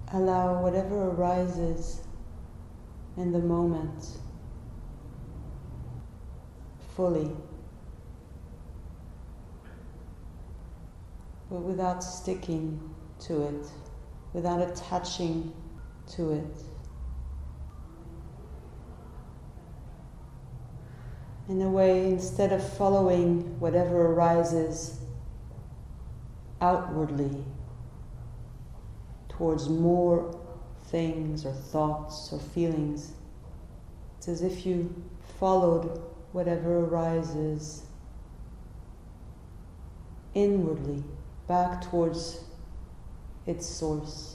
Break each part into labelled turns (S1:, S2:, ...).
S1: Allow whatever arises in the moment fully, but without sticking to it, without attaching to it. In a way, instead of following whatever arises outwardly towards more things or thoughts or feelings, it's as if you followed whatever arises inwardly, back towards its source.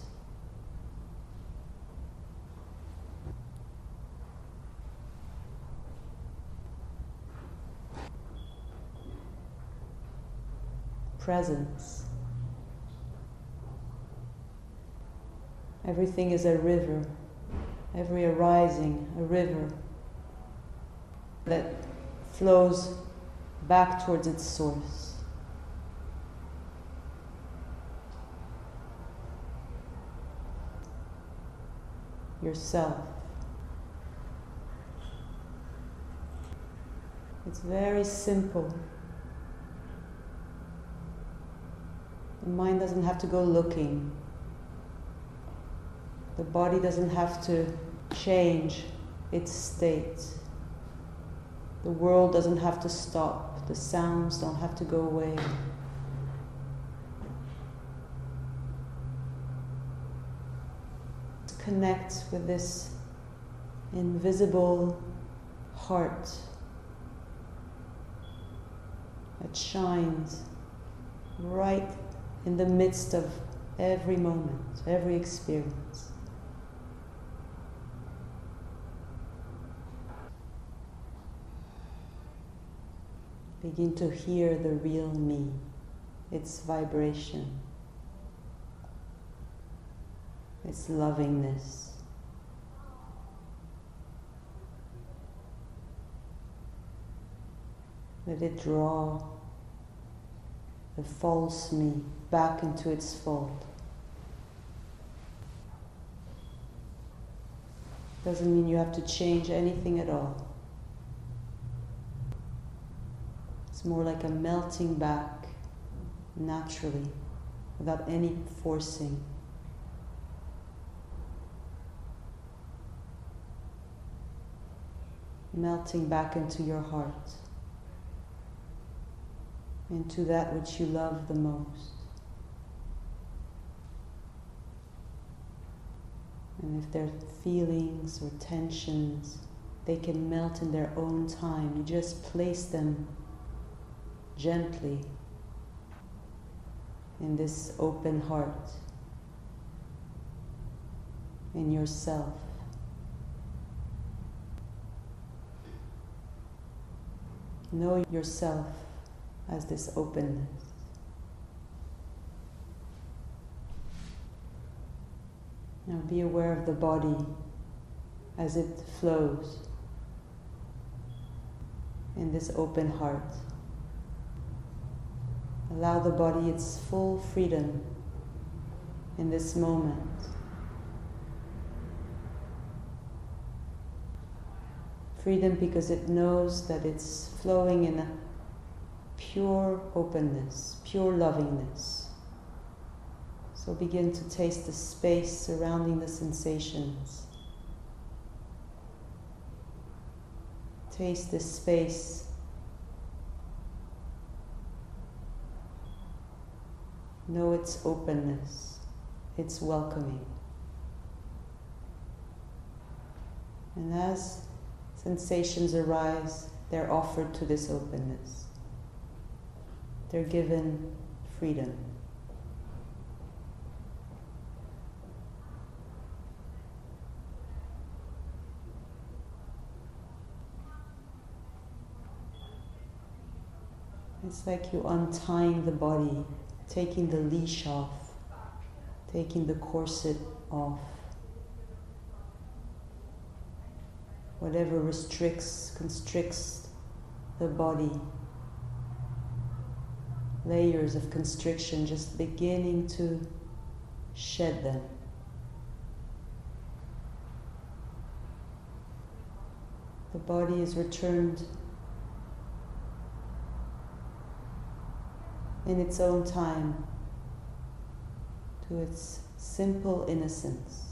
S1: Presence. Everything is a river, every arising, a river that flows back towards its source. Yourself. It's very simple. The mind doesn't have to go looking. The body doesn't have to change its state. The world doesn't have to stop. The sounds don't have to go away. Connect with this invisible heart that shines right in the midst of every moment, every experience. Begin to hear the real me, its vibration, its lovingness. Let it draw the false me back into its fold. Doesn't mean you have to change anything at all. It's more like a melting back naturally, without any forcing. Melting back into your heart, into that which you love the most. And if there are feelings or tensions, they can melt in their own time. You just place them gently in this open heart, in yourself. Know yourself as this openness. Now be aware of the body as it flows in this open heart. Allow the body its full freedom in this moment. Freedom because it knows that it's flowing in a pure openness, pure lovingness. So begin to taste the space surrounding the sensations. Taste this space. Know its openness, its welcoming. And as sensations arise, they're offered to this openness. They're given freedom. It's like you untying the body, taking the leash off, taking the corset off. Whatever restricts, constricts the body. Layers of constriction, just beginning to shed them. The body is returned in its own time to its simple innocence.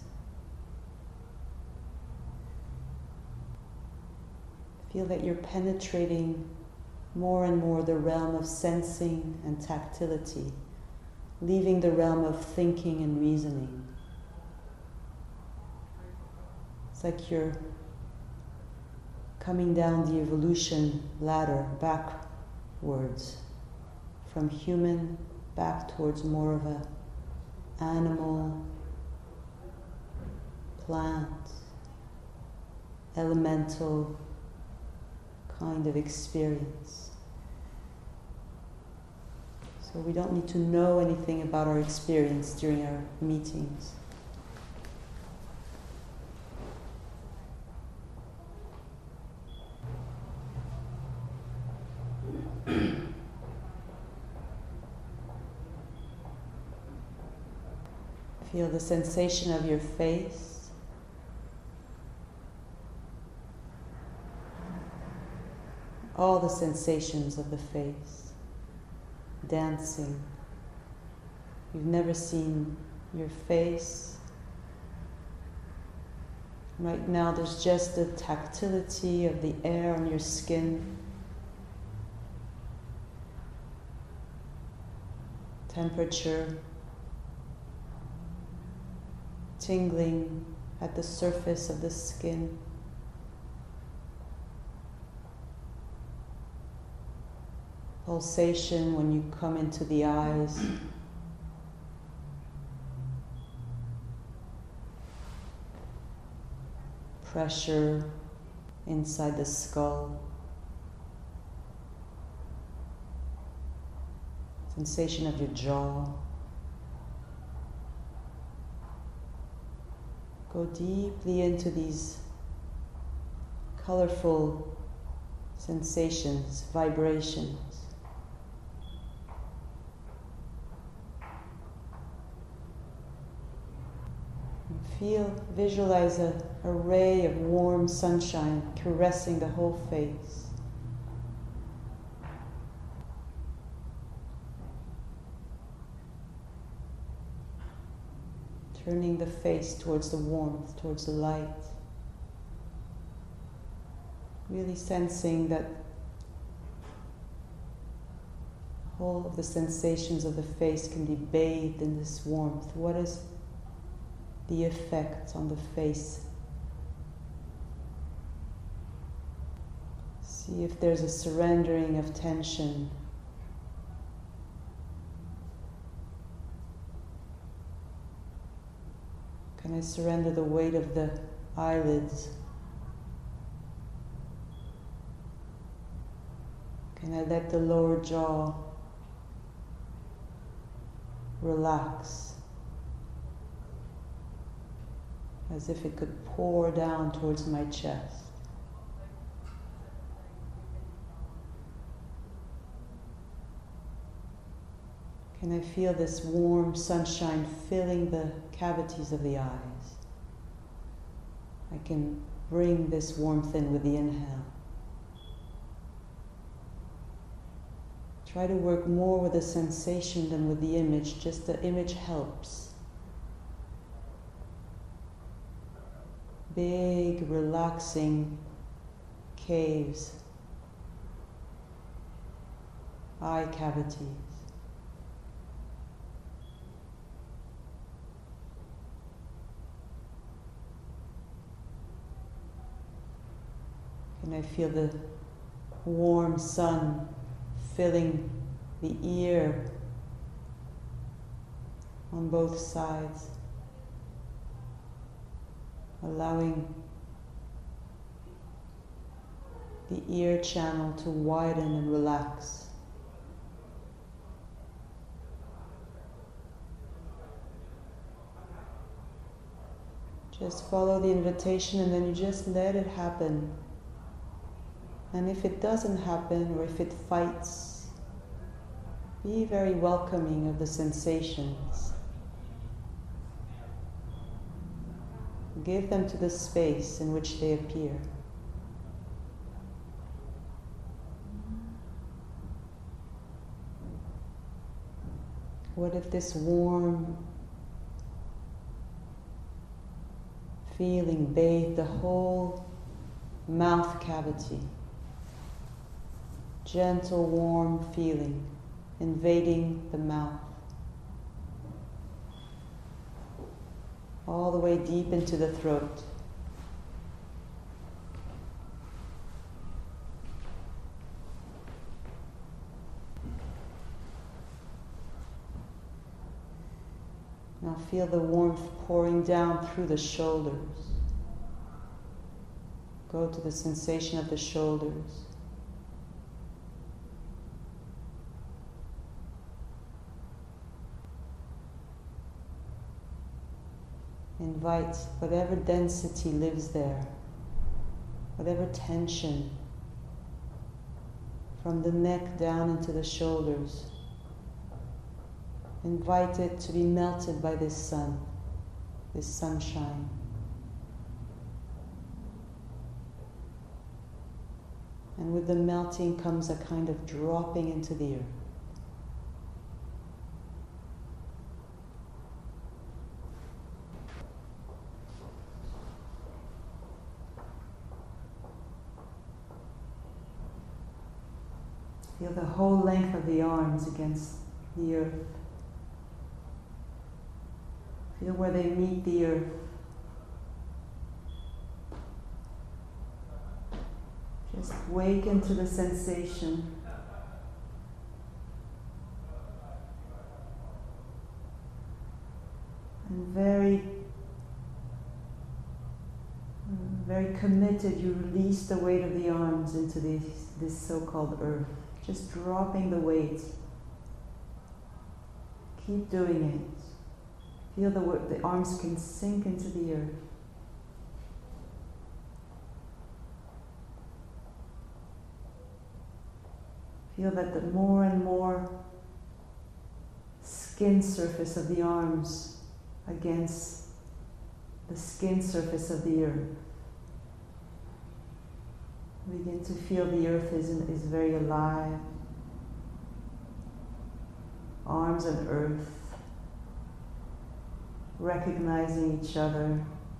S1: Feel that you're penetrating more and more the realm of sensing and tactility, leaving the realm of thinking and reasoning. It's like you're coming down the evolution ladder backwards, from human back towards more of a animal, plant, elemental kind of experience. So we don't need to know anything about our experience during our meetings. Feel the sensation of your face. All the sensations of the face. Dancing. You've never seen your face. Right now there's just the tactility of the air on your skin. Temperature. Tingling at the surface of the skin. Pulsation when you come into the eyes. Pressure inside the skull. Sensation of your jaw. Go deeply into these colorful sensations, vibrations. Visualize a ray of warm sunshine caressing the whole face. Turning the face towards the warmth, towards the light. Really sensing that all of the sensations of the face can be bathed in this warmth. What is the effect on the face? See if there's a surrendering of tension. Can I surrender the weight of the eyelids? Can I let the lower jaw relax as if it could pour down towards my chest? Can I feel this warm sunshine filling the cavities of the eyes? I can bring this warmth in with the inhale. Try to work more with the sensation than with the image, just the image helps. Big, relaxing caves, eye cavities. Can I feel the warm sun filling the ear on both sides, allowing the ear channel to widen and relax. Just follow the invitation and then you just let it happen. And if it doesn't happen, or if it fights, be very welcoming of the sensations. Give them to the space in which they appear. What if this warm feeling bathed the whole mouth cavity? Gentle, warm feeling invading the mouth, all the way deep into the throat. Now feel the warmth pouring down through the shoulders. Go to the sensation of the shoulders. Invite whatever density lives there, whatever tension from the neck down into the shoulders. Invite it to be melted by this sun, this sunshine. And with the melting comes a kind of dropping into the earth. Feel the whole length of the arms against the earth. Feel where they meet the earth. Just waken to the sensation. And very committed, you release the weight of the arms into this so-called earth. Just dropping the weight. Keep doing it. Feel the arms can sink into the earth. Feel that the more and more skin surface of the arms against the skin surface of the earth. Begin to feel the earth is very alive. Arms and earth recognizing each other.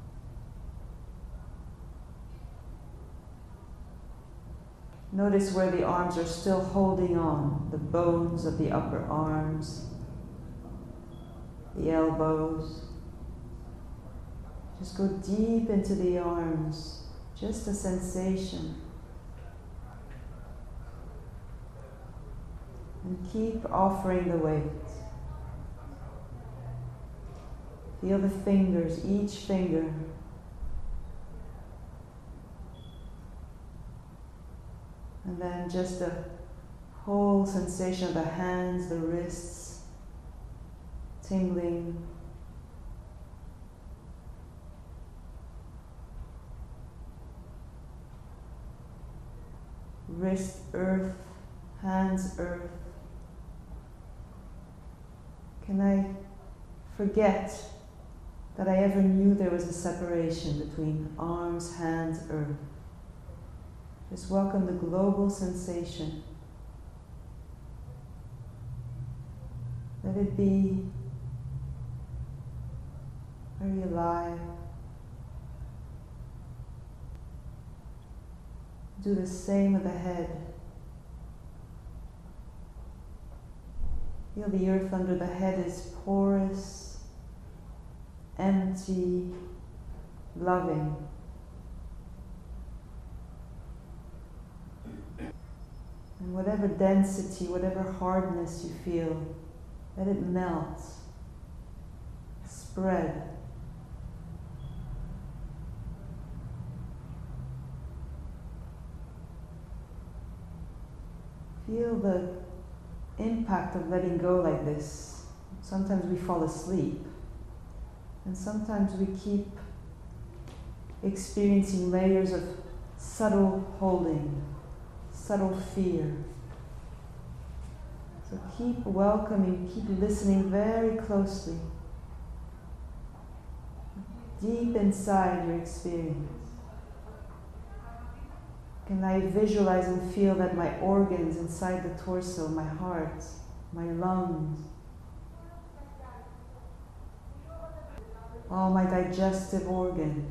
S1: Notice where the arms are still holding on, the bones of the upper arms, the elbows. Just go deep into the arms, just a sensation. And keep offering the weight. Feel the fingers, each finger. And then just the whole sensation of the hands, the wrists, tingling. Wrist, earth, hands, earth. Can I forget that I ever knew there was a separation between arms, hands, earth? Just welcome the global sensation. Let it be very alive. Do the same with the head. Feel the earth under the head is porous, empty, loving. And whatever density, whatever hardness you feel, let it melt, spread. Feel the impact of letting go like this. Sometimes we fall asleep, and sometimes we keep experiencing layers of subtle holding, subtle fear. So keep welcoming, keep listening very closely, deep inside your experience. Can I visualize and feel that my organs inside the torso, my heart, my lungs, all my digestive organ,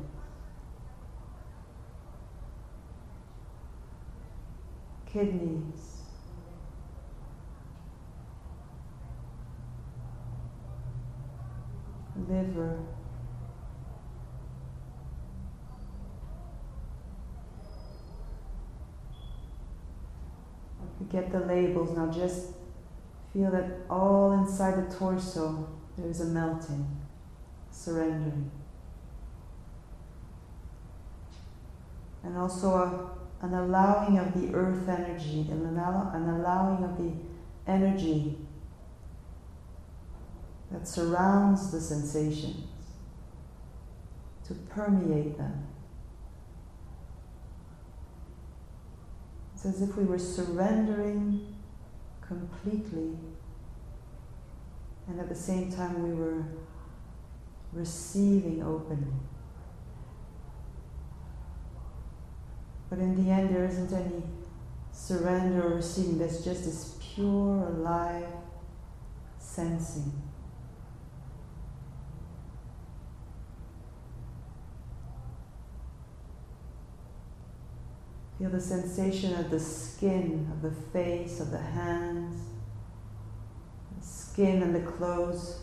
S1: kidneys, liver, forget the labels, now just feel that all inside the torso there is a melting, surrendering. And also an allowing of the earth energy, an allowing of the energy that surrounds the sensations to permeate them. It's as if we were surrendering completely, and at the same time we were receiving openly. But in the end there isn't any surrender or receiving, there's just this pure, alive sensing. Feel the sensation of the skin, of the face, of the hands, the skin and the clothes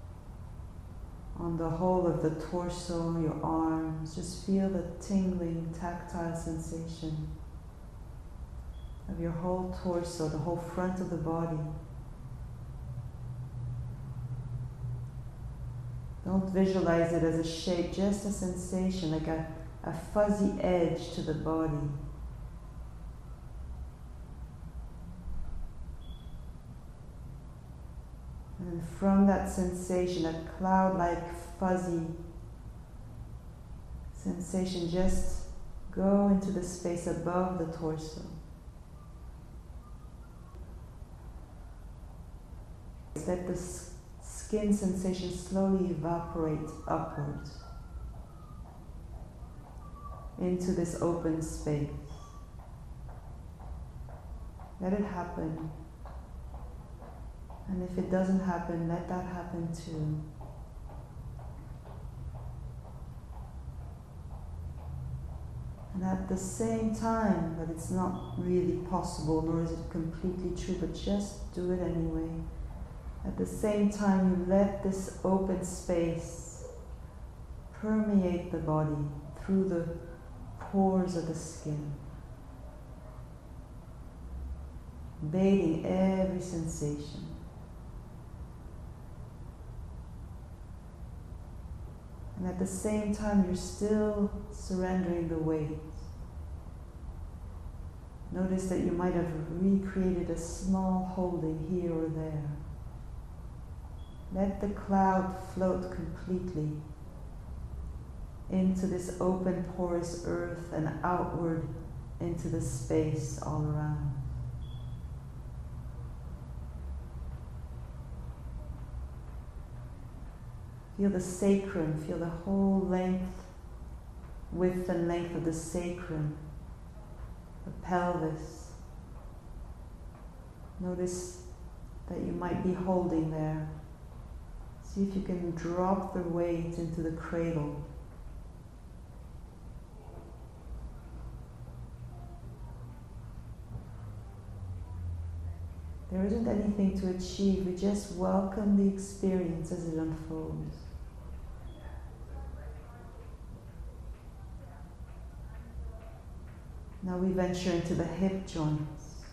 S1: on the whole of the torso, your arms. Just feel the tingling, tactile sensation of your whole torso, the whole front of the body. Don't visualize it as a shape, just a sensation, like a fuzzy edge to the body. And from that sensation, that cloud-like fuzzy sensation, just go into the space above the torso. Let the skin sensation slowly evaporate upwards into this open space. Let it happen. And if it doesn't happen, let that happen too. And at the same time, but it's not really possible, nor is it completely true, but just do it anyway. At the same time, you let this open space permeate the body through the pores of the skin, bathing every sensation. And at the same time, you're still surrendering the weight. Notice that you might have recreated a small holding here or there. Let the cloud float completely into this open, porous earth and outward into the space all around. Feel the sacrum, feel the whole width and length of the sacrum, the pelvis. Notice that you might be holding there. See if you can drop the weight into the cradle. There isn't anything to achieve, we just welcome the experience as it unfolds. Now we venture into the hip joints.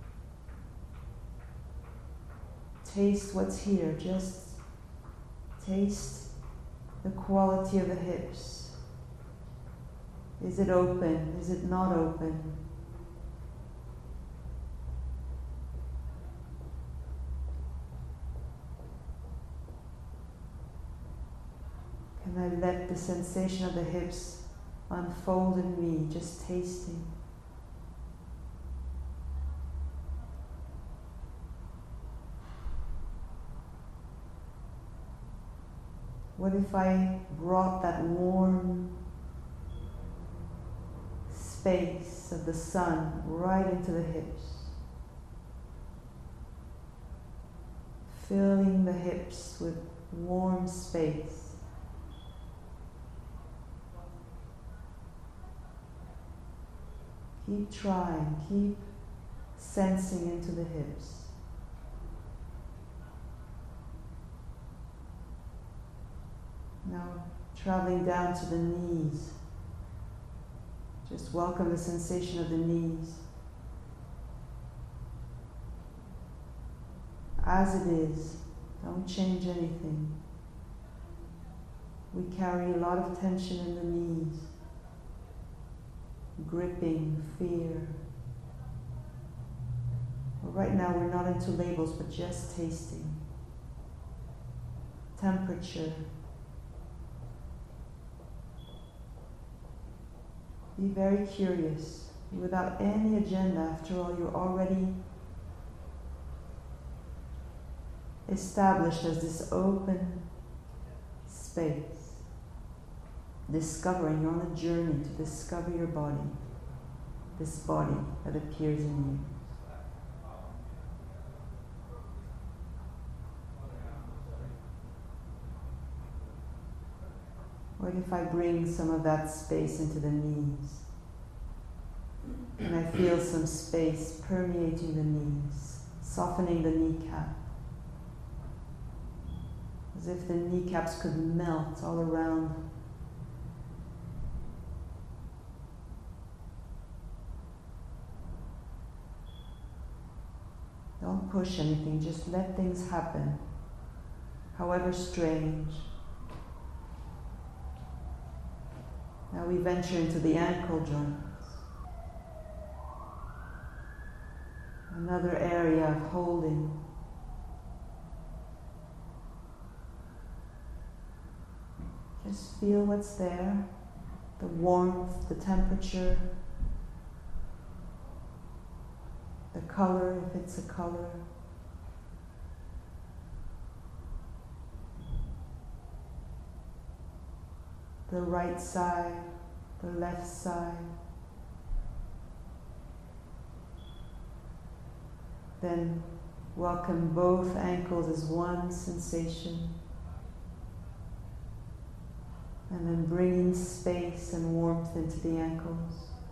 S1: Taste what's here, just taste the quality of the hips. Is it open? Is it not open? Can I let the sensation of the hips unfold in me, just tasting? What if I brought that warm space of the sun right into the hips? Filling the hips with warm space. Keep trying, keep sensing into the hips. Now traveling down to the knees. Just welcome the sensation of the knees. As it is, don't change anything. We carry a lot of tension in the knees, gripping, fear. Well, right now we're not into labels, but just tasting. Temperature. Be very curious, without any agenda. After all, you're already established as this open space. Discovering, you're on a journey to discover your body, this body that appears in you. What if I bring some of that space into the knees? And I feel some space permeating the knees, softening the kneecap. As if the kneecaps could melt all around. Don't push anything, just let things happen, however strange. Now we venture into the ankle joints. Another area of holding. Just feel what's there, the warmth, the temperature, the color, if it's a color. The right side, the left side. Then welcome both ankles as one sensation. And then bringing space and warmth into the ankles.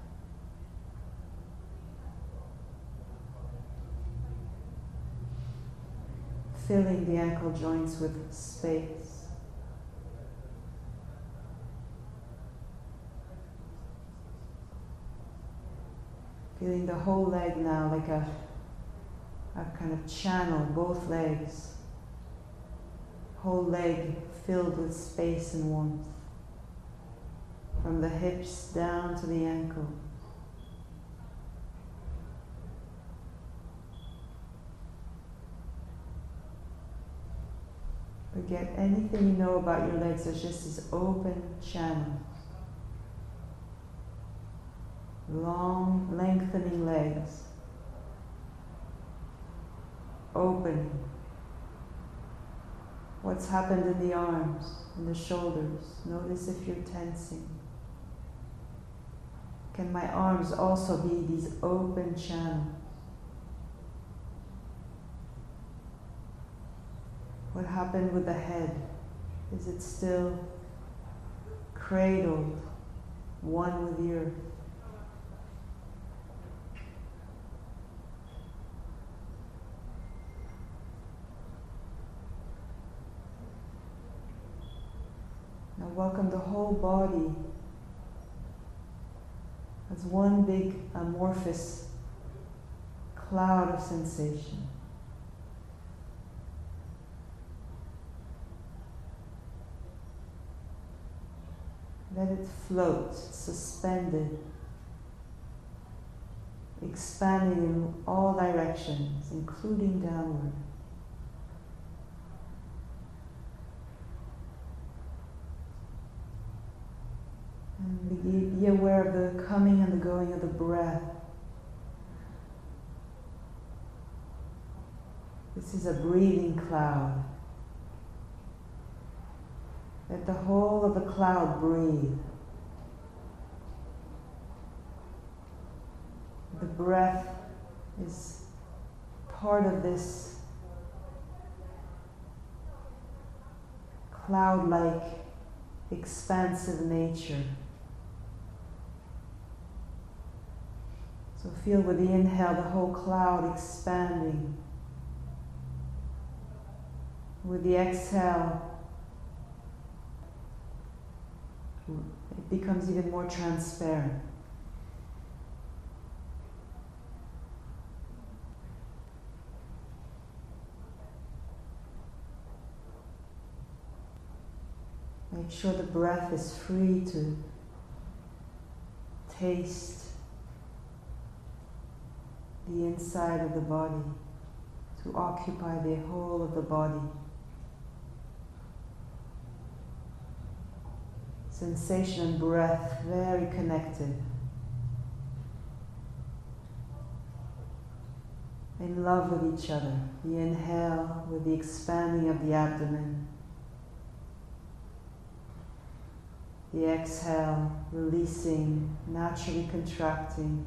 S1: Filling the ankle joints with space. Feeling the whole leg now like a kind of channel, both legs. Whole leg filled with space and warmth. From the hips down to the ankle. Forget anything you know about your legs. There's just this open channel. Long, lengthening legs. Opening. What's happened in the arms, in the shoulders? Notice if you're tensing. Can my arms also be these open channels? What happened with the head? Is it still cradled, one with the earth? Now welcome the whole body as one big amorphous cloud of sensation. Let it float, suspended, expanding in all directions, including downward. And be aware of the coming and the going of the breath. This is a breathing cloud. Let the whole of the cloud breathe. The breath is part of this cloud-like, expansive nature. So feel with the inhale the whole cloud expanding. With the exhale, it becomes even more transparent. Make sure the breath is free to taste the inside of the body, to occupy the whole of the body. Sensation and breath very connected. In love with each other. The inhale with the expanding of the abdomen. The exhale, releasing, naturally contracting.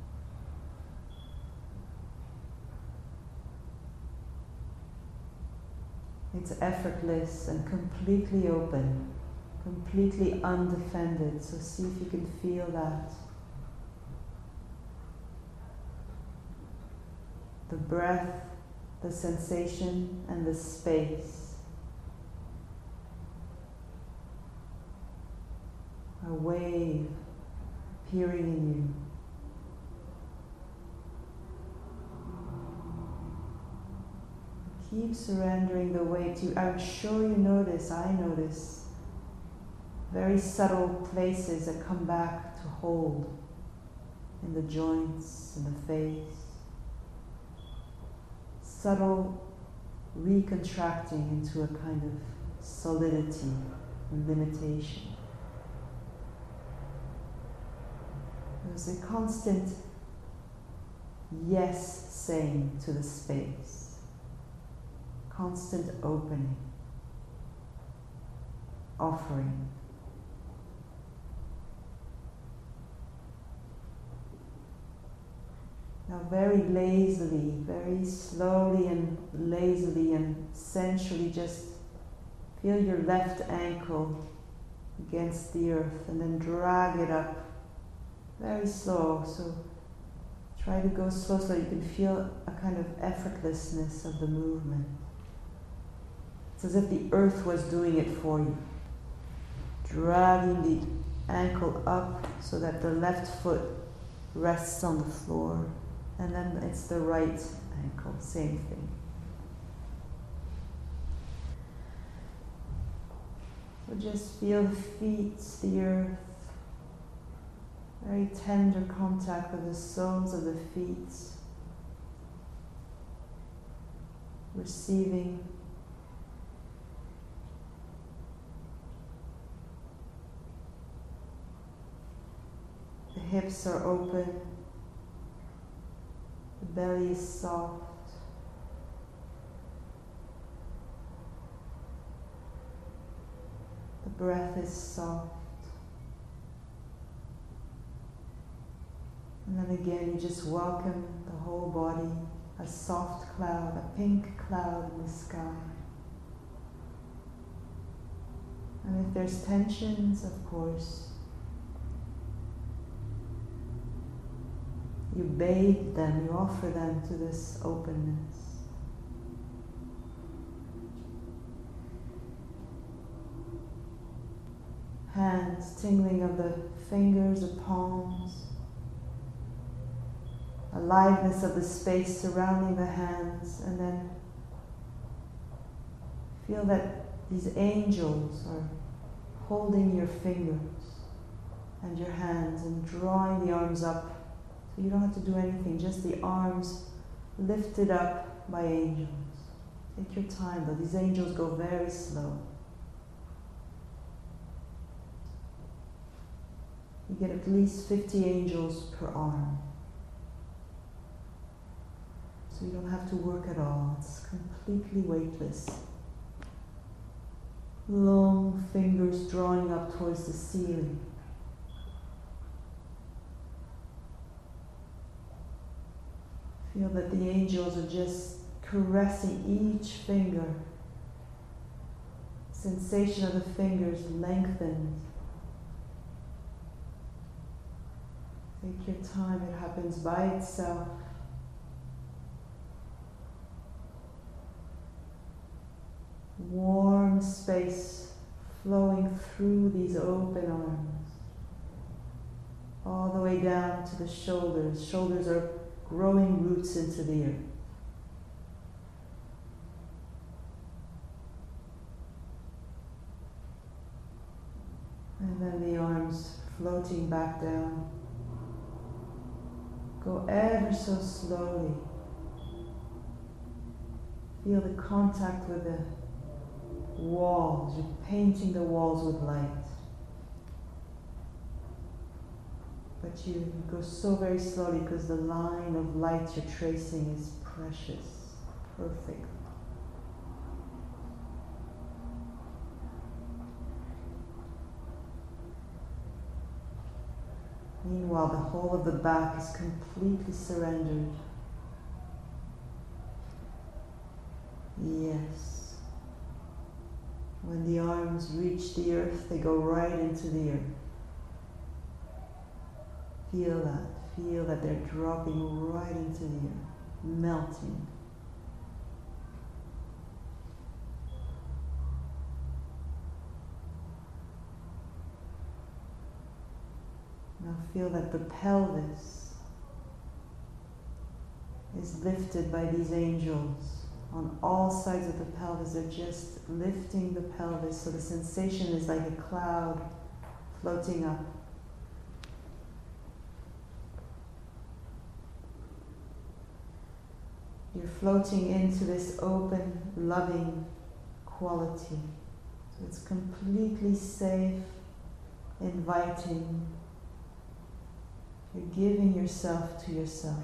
S1: It's effortless and completely open, completely undefended. So see if you can feel that. The breath, the sensation, and the space. A wave appearing in you. Keep surrendering the weight. I'm sure you notice, I notice, very subtle places that come back to hold in the joints, in the face. Subtle recontracting into a kind of solidity and limitation. There's a constant yes saying to the space, constant opening, offering. Now very lazily, very slowly and lazily and sensually just feel your left ankle against the earth and then drag it up. Very slow, so try to go slow so you can feel a kind of effortlessness of the movement. It's as if the earth was doing it for you. Dragging the ankle up so that the left foot rests on the floor, and then it's the right ankle, same thing. So just feel the feet, the earth, very tender contact with the soles of the feet, receiving. The hips are open, the belly is soft. The breath is soft. And then again, you just welcome the whole body, a soft cloud, a pink cloud in the sky. And if there's tensions, of course, you bathe them, you offer them to this openness. Hands, tingling of the fingers, the palms. Aliveness of the space surrounding the hands, and then feel that these angels are holding your fingers and your hands and drawing the arms up. So you don't have to do anything, just the arms lifted up by angels. Take your time though, these angels go very slow. You get at least 50 angels per arm. So you don't have to work at all. It's completely weightless. Long fingers drawing up towards the ceiling. Feel that the angels are just caressing each finger. Sensation of the fingers lengthened. Take your time, it happens by itself. Warm space flowing through these open arms, all the way down to the shoulders. Shoulders are growing roots into the earth. And then the arms floating back down. Go ever so slowly. Feel the contact with the walls. You're painting the walls with light. But you go so very slowly because the line of light you're tracing is precious, perfect. Meanwhile, the whole of the back is completely surrendered. Yes. When the arms reach the earth, they go right into the earth. Feel that they're dropping right into the earth, melting. Now feel that the pelvis is lifted by these angels. On all sides of the pelvis, they're just lifting the pelvis, so the sensation is like a cloud floating up. You're floating into this open, loving quality. So it's completely safe, inviting. You're giving yourself to yourself.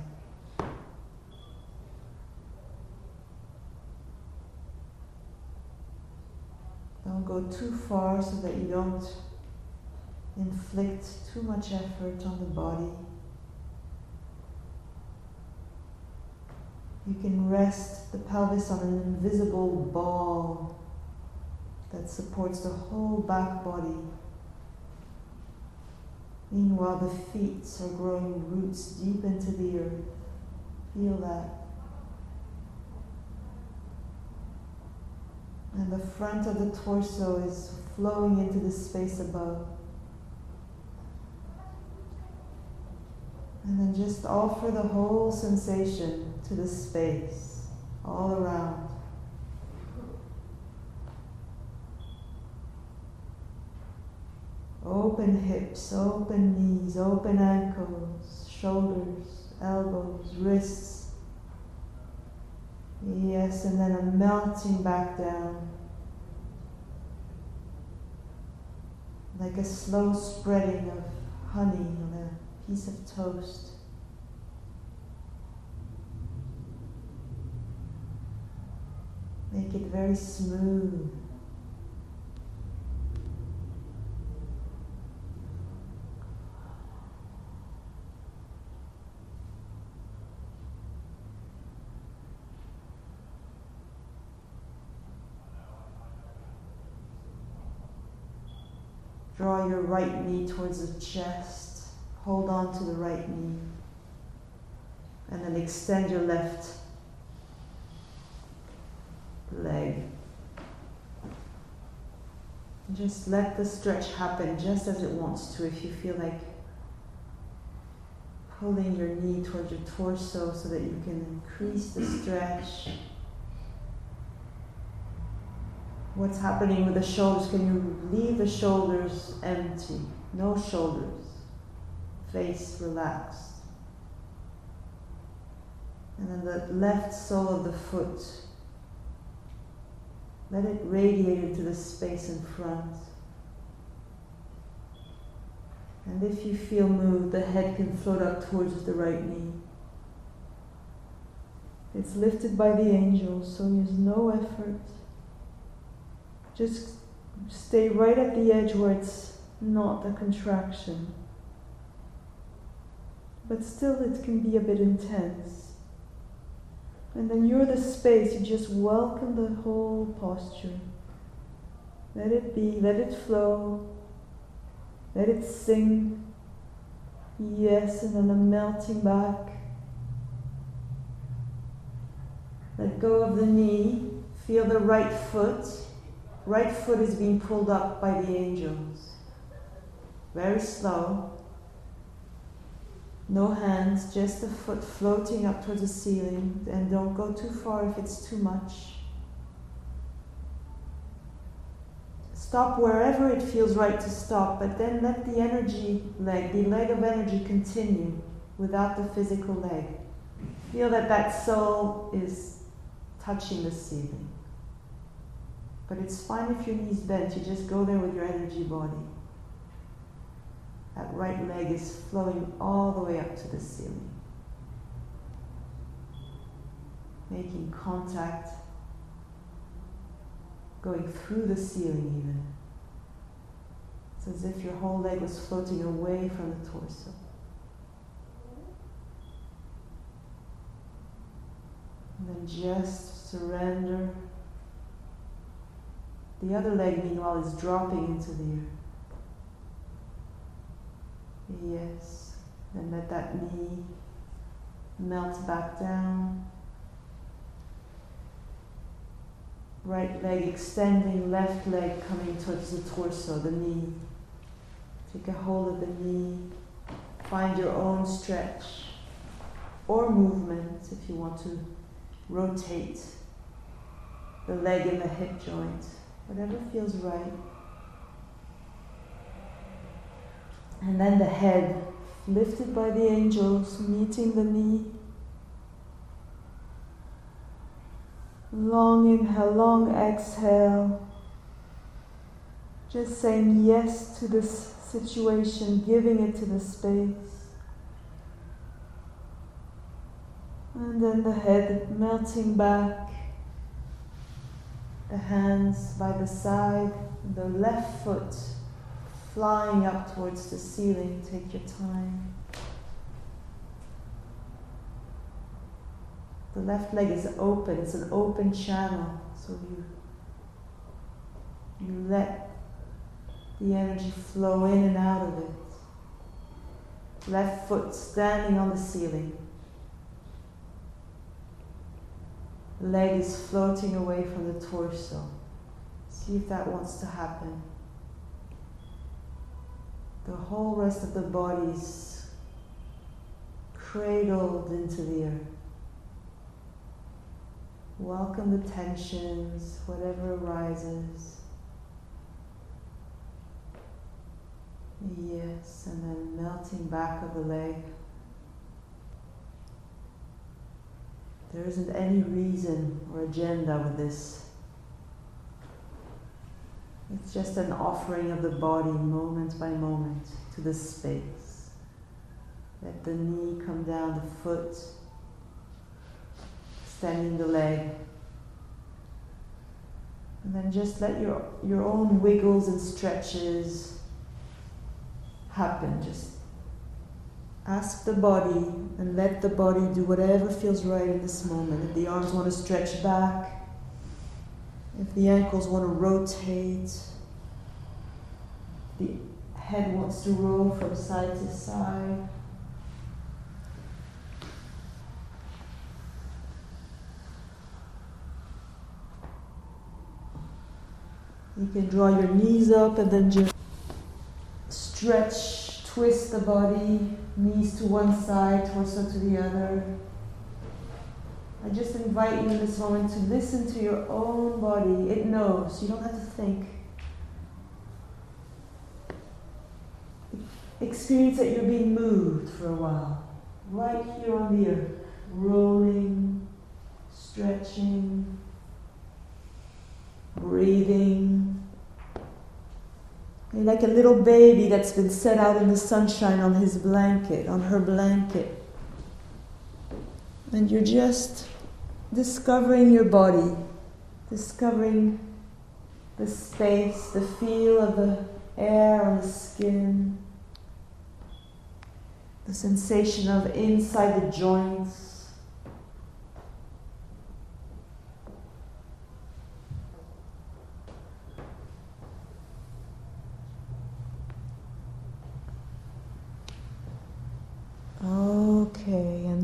S1: Don't go too far so that you don't inflict too much effort on the body. You can rest the pelvis on an invisible ball that supports the whole back body. Meanwhile, the feet are growing roots deep into the earth. Feel that. And the front of the torso is flowing into the space above. And then just offer the whole sensation to the space all around. Open hips, open knees, open ankles, shoulders, elbows, wrists. Yes, and then a melting back down. Like a slow spreading of honey on a piece of toast. Make it very smooth. Draw your right knee towards the chest. Hold on to the right knee. And then extend your left leg. Just let the stretch happen just as it wants to. If you feel like pulling your knee towards your torso so that you can increase the stretch. What's happening with the shoulders? Can you leave the shoulders empty? No shoulders. Face relaxed. And then the left sole of the foot. Let it radiate into the space in front. And if you feel moved, the head can float up towards the right knee. It's lifted by the angels, so use no effort. Just stay right at the edge where it's not a contraction. But still it can be a bit intense. And then you're the space, you just welcome the whole posture. Let it be, let it flow, let it sing. Yes, and then a melting back. Let go of the knee. Feel the right foot. Right foot is being pulled up by the angels. Very slow. No hands, just the foot floating up towards the ceiling. And don't go too far if it's too much. Stop wherever it feels right to stop, but then let the energy leg, the leg of energy, continue without the physical leg. Feel that that soul is touching the ceiling. But it's fine if your knee's bent, you just go there with your energy body. That right leg is flowing all the way up to the ceiling. Making contact, going through the ceiling even. It's as if your whole leg was floating away from the torso. And then just surrender. The other leg, meanwhile, is dropping into the earth. Yes. Then let that knee melt back down. Right leg extending, left leg coming towards the torso, the knee. Take a hold of the knee. Find your own stretch or movement if you want to rotate the leg in the hip joint. Whatever feels right. And then the head lifted by the angels, meeting the knee. Long inhale, long exhale. Just saying yes to this situation, giving it to the space. And then the head melting back. The hands by the side, the left foot flying up towards the ceiling. Take your time. The left leg is open, it's an open channel, so you let the energy flow in and out of it. Left foot standing on the ceiling. Leg is floating away from the torso. See if that wants to happen. The whole rest of the body's cradled into the earth. Welcome the tensions, whatever arises. Yes, and then melting back of the leg. There isn't any reason or agenda with this. It's just an offering of the body moment by moment to the space. Let the knee come down, the foot, extending the leg. And then just let your own wiggles and stretches happen. Just ask the body and let the body do whatever feels right in this moment. If the arms want to stretch back, if the ankles want to rotate, the head wants to roll from side to side. You can draw your knees up and then just stretch, twist the body, knees to one side, torso to the other. I just invite you in this moment to listen to your own body. It knows, you don't have to think. Experience that you're being moved for a while. Right here on the earth. Rolling, stretching, breathing. You're like a little baby that's been set out in the sunshine on his blanket, on her blanket. And you're just discovering your body, discovering the space, the feel of the air on the skin, the sensation of inside the joints.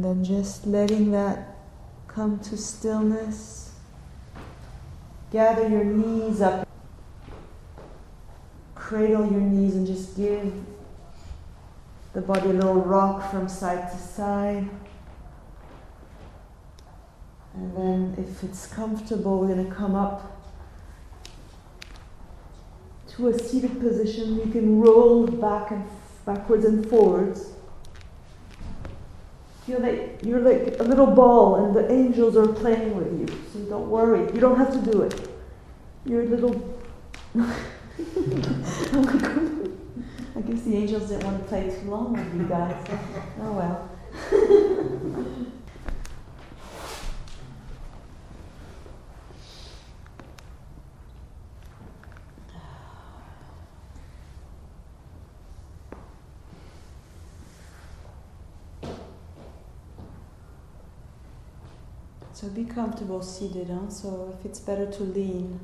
S1: And just letting that come to stillness. Gather your knees up. Cradle your knees and just give the body a little rock from side to side. And then if it's comfortable, we're going to come up to a seated position. You can roll backwards and forwards. Feel that you're like a little ball and the angels are playing with you. So don't worry. You don't have to do it. You're a little... Oh my God. I guess the angels didn't want to play too long with you guys. Oh well. So be comfortable seated, huh? So if it's better to lean,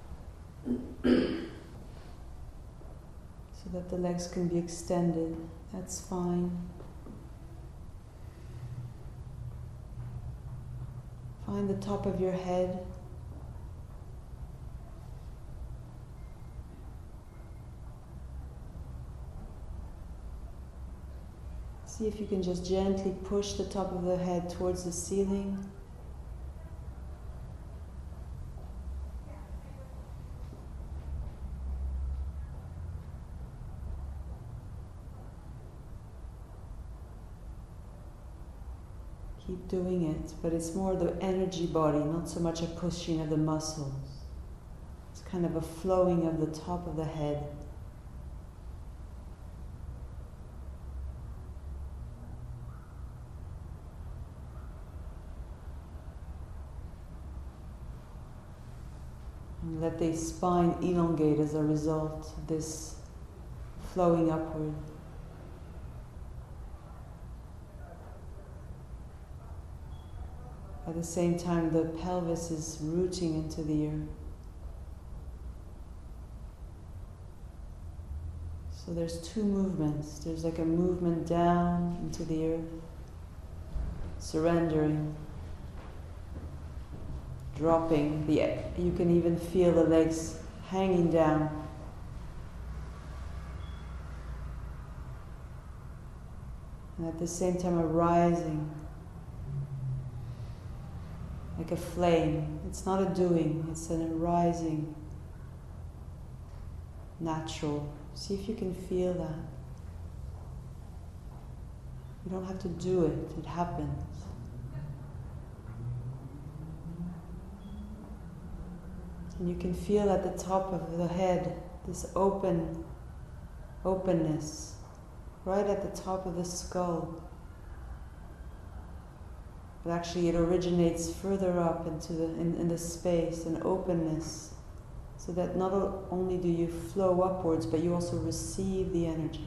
S1: so that the legs can be extended, that's fine. Find the top of your head. See if you can just gently push the top of the head towards the ceiling. Keep doing it, but it's more the energy body, not so much a pushing of the muscles. It's kind of a flowing of the top of the head. And let the spine elongate as a result of this flowing upward. At the same time, the pelvis is rooting into the earth. So there's two movements. There's like a movement down into the earth, surrendering, dropping. You can even feel the legs hanging down. And at the same time, arising. Like a flame. It's not a doing, it's an arising, natural. See if you can feel that. You don't have to do it, it happens. And you can feel at the top of the head this openness, right at the top of the skull. But actually it originates further up into in the space, an openness, so that not only do you flow upwards, but you also receive the energy.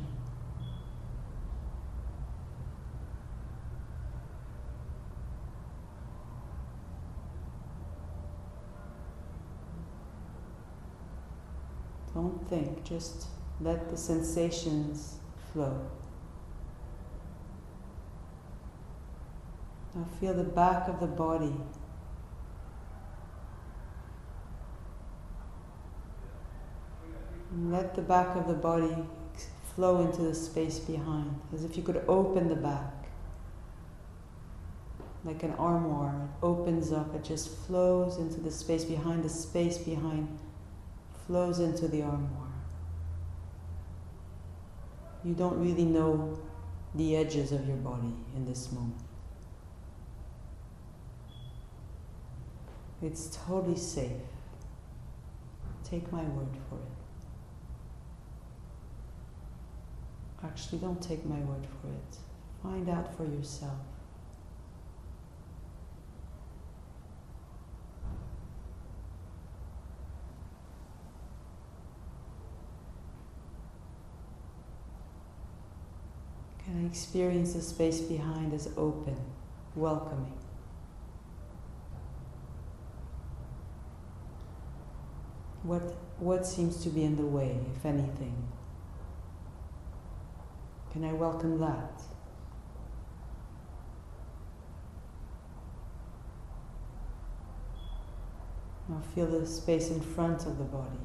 S1: Don't think, just let the sensations flow. Now feel the back of the body. And let the back of the body flow into the space behind, as if you could open the back. Like an armoire, it opens up, it just flows into the space behind flows into the armoire. You don't really know the edges of your body in this moment. It's totally safe. Take my word for it. Actually, don't take my word for it. Find out for yourself. Can I experience the space behind as open, welcoming? What seems to be in the way, if anything? Can I welcome that? feel the space in front of the body.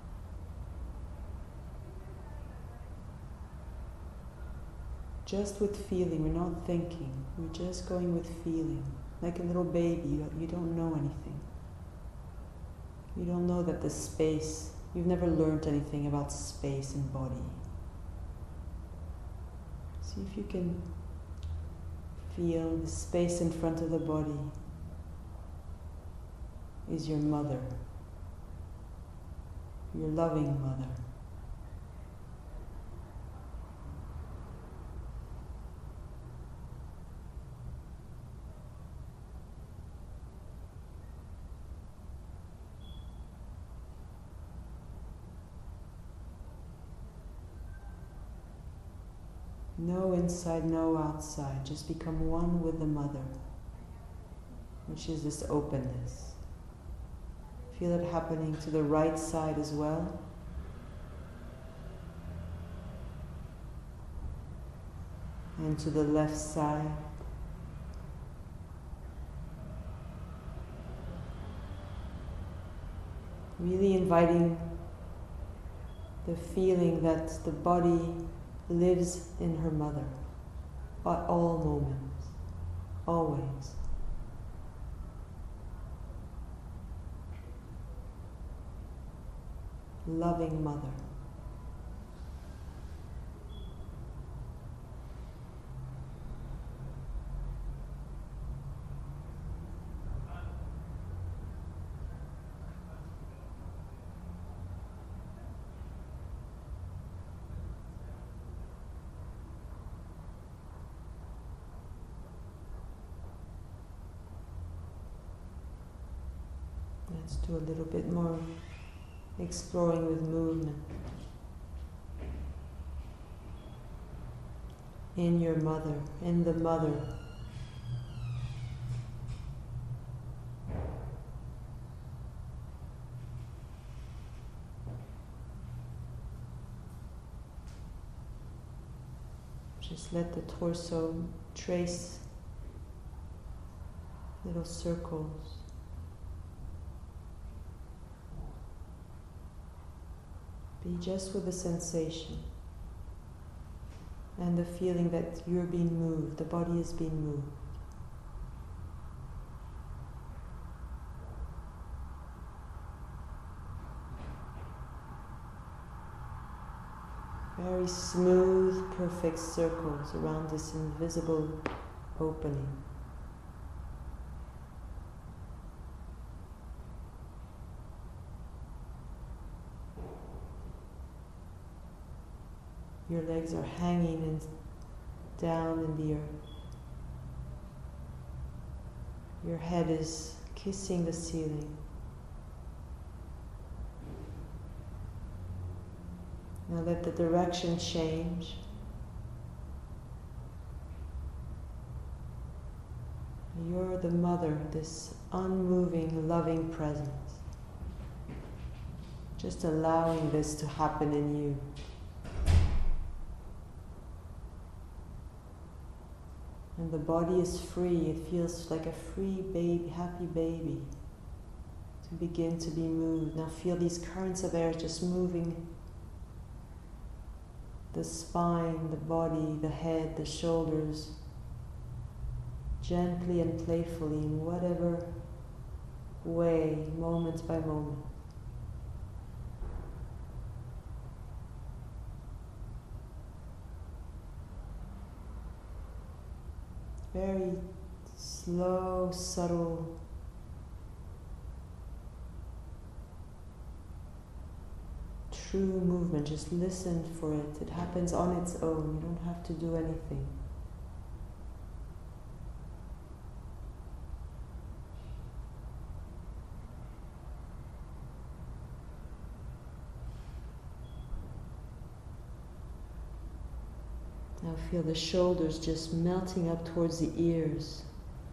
S1: Just with feeling, we're not thinking, we're just going with feeling. Like a little baby, you don't know anything. You don't know that the space, you've never learned anything about space and body. See if you can feel the space in front of the body is your mother, your loving mother. No inside, no outside. Just become one with the mother, which is this openness. Feel it happening to the right side as well. And to the left side. Really inviting the feeling that the body lives in her mother at all moments, always. Loving mother. Let's do a little bit more exploring with movement. In your mother, in the mother. Just let the torso trace little circles. Be just with the sensation and the feeling that you're being moved, the body is being moved. Very smooth, perfect circles around this invisible opening. Your legs are hanging down in the earth. Your head is kissing the ceiling. Now let the direction change. You're the mother, this unmoving, loving presence. Just allowing this to happen in you. And the body is free. It feels like a free baby, happy baby to begin to be moved. Now feel these currents of air just moving the spine, the body, the head, the shoulders, gently and playfully in whatever way, moment by moment. Very slow, subtle, true movement. Just listen for it. It happens on its own. You don't have to do anything. Now feel the shoulders just melting up towards the ears.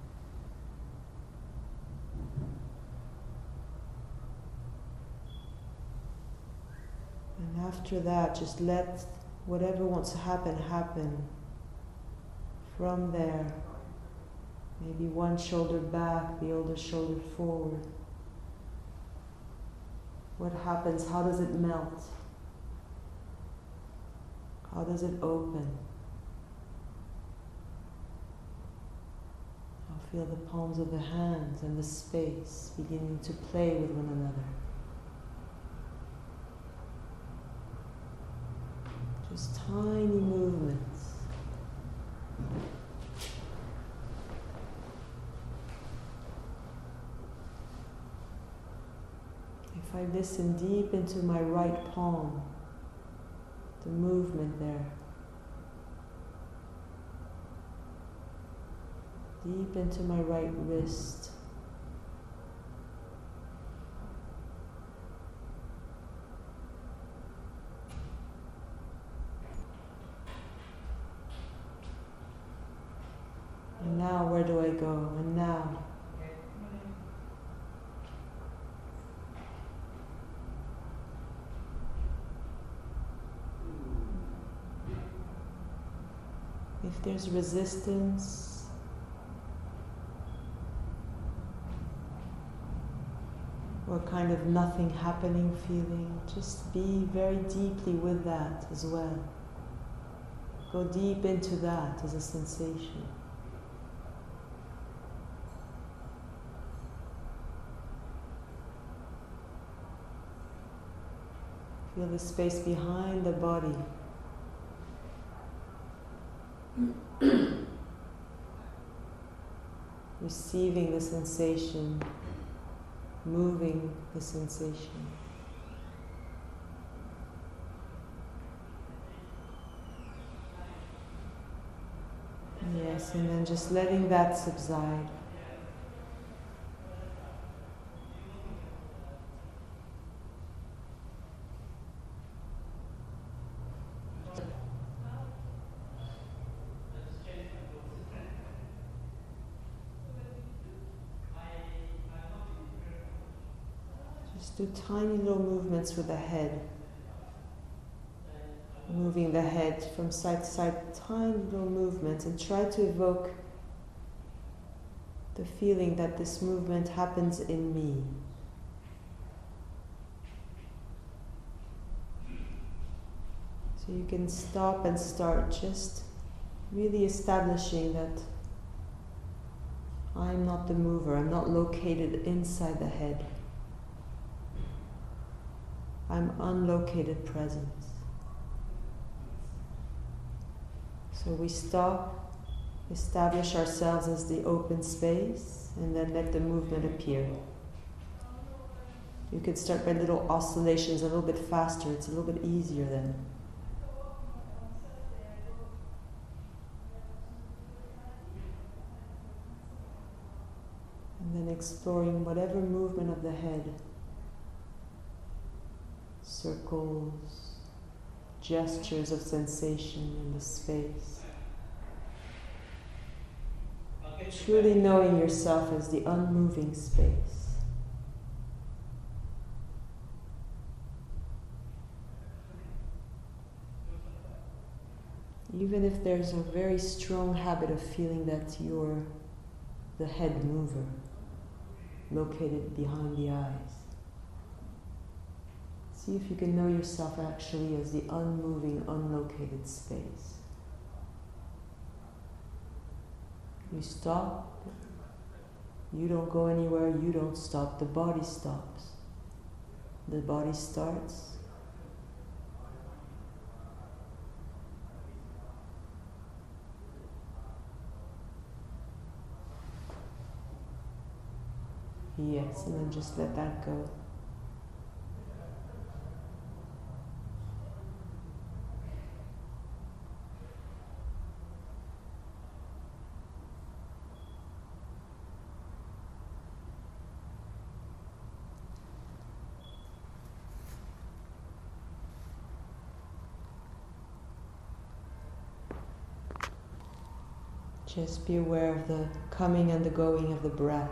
S1: And after that, just let whatever wants to happen, happen. From there, maybe one shoulder back, the other shoulder forward. What happens? How does it melt? How does it open? I'll feel the palms of the hands and the space beginning to play with one another. Just tiny movements. If I listen deep into my right palm, the movement there. Deep into my right wrist. And now where do I go? And now. If there's resistance, or kind of nothing happening feeling, just be very deeply with that as well. Go deep into that as a sensation. Feel the space behind the body. Receiving the sensation, moving the sensation. Yes, and then just letting that subside. Do tiny little movements with the head. Moving the head from side to side, tiny little movements, and try to evoke the feeling that this movement happens in me. So you can stop and start just really establishing that I'm not the mover, I'm not located inside the head. I'm unlocated presence. So we stop, establish ourselves as the open space, and then let the movement appear. You could start by little oscillations a little bit faster, it's a little bit easier then. And then exploring whatever movement of the head. Circles, gestures of sensation in the space. Truly knowing yourself as the unmoving space. Even if there's a very strong habit of feeling that you're the head mover, located behind the eyes. See if you can know yourself actually as the unmoving, unlocated space. You stop, you don't go anywhere, you don't stop, the body stops. The body starts. Yes, and then just let that go. Just be aware of the coming and the going of the breath.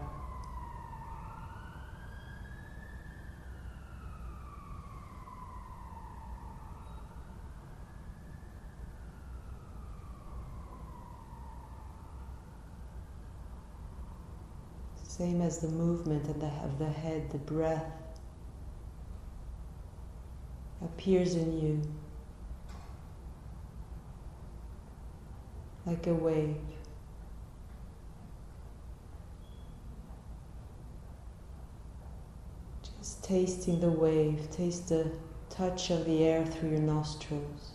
S1: Same as the movement of the head, the breath appears in you like a wave. Just tasting the wave, taste the touch of the air through your nostrils.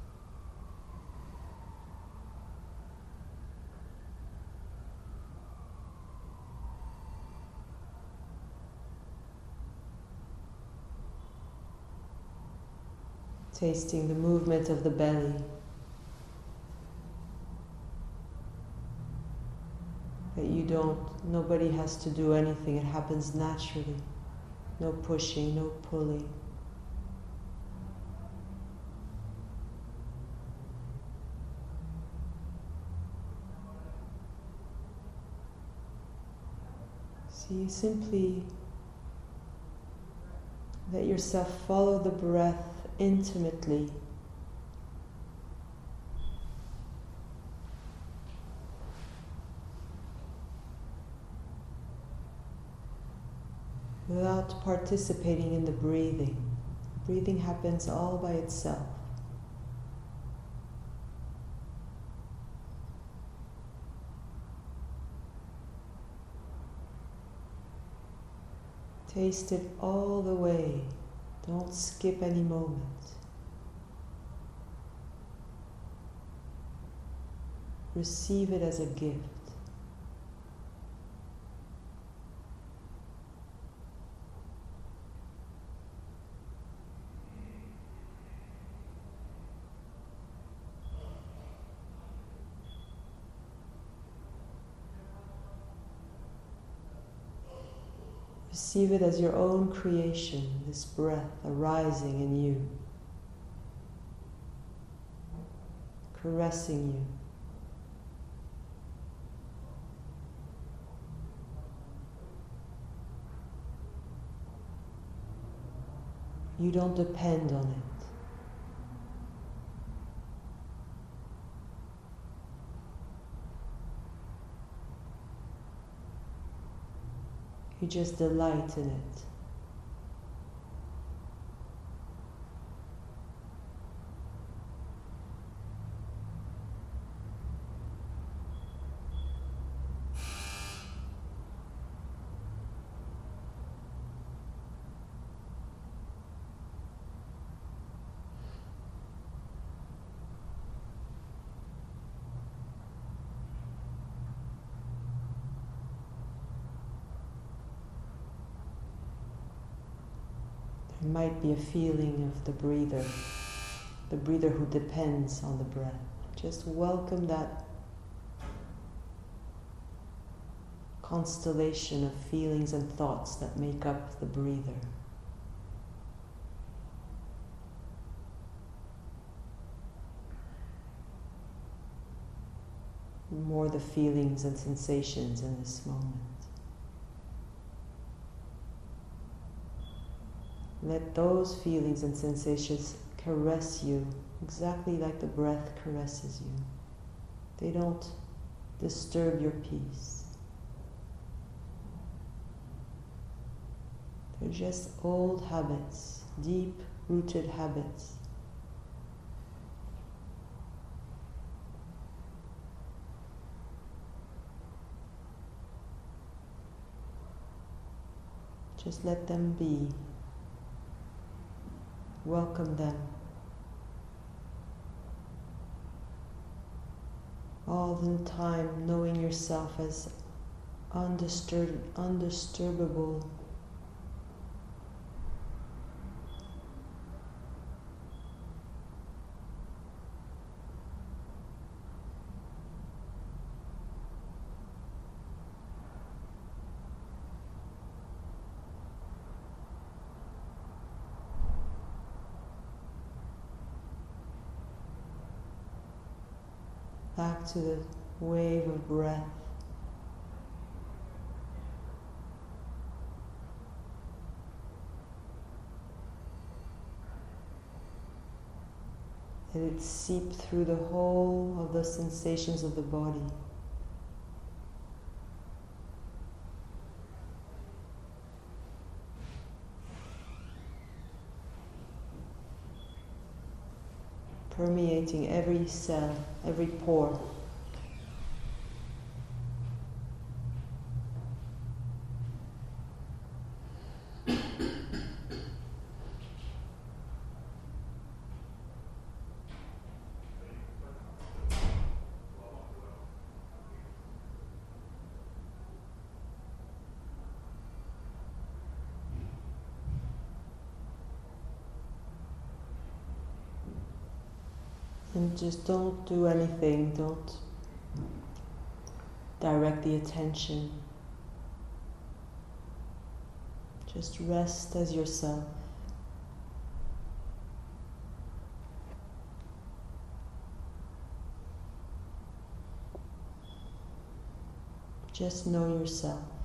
S1: Tasting the movement of the belly. That nobody has to do anything, it happens naturally. No pushing, no pulling. So you simply let yourself follow the breath intimately. Without participating in the breathing. Breathing happens all by itself. Taste it all the way. Don't skip any moment. Receive it as a gift. Receive it as your own creation, this breath arising in you, caressing you. You don't depend on it. You just delight in it. There might be a feeling of the breather who depends on the breath. Just welcome that constellation of feelings and thoughts that make up the breather. More the feelings and sensations in this moment. Let those feelings and sensations caress you exactly like the breath caresses you. They don't disturb your peace. They're just old habits, deep-rooted habits. Just let them be. Welcome them. All the time knowing yourself as undisturbable. Back to the wave of breath. Let it seep through the whole of the sensations of the body. permeating every cell, every pore. And just don't do anything, don't direct the attention. Just rest as yourself. Just know yourself.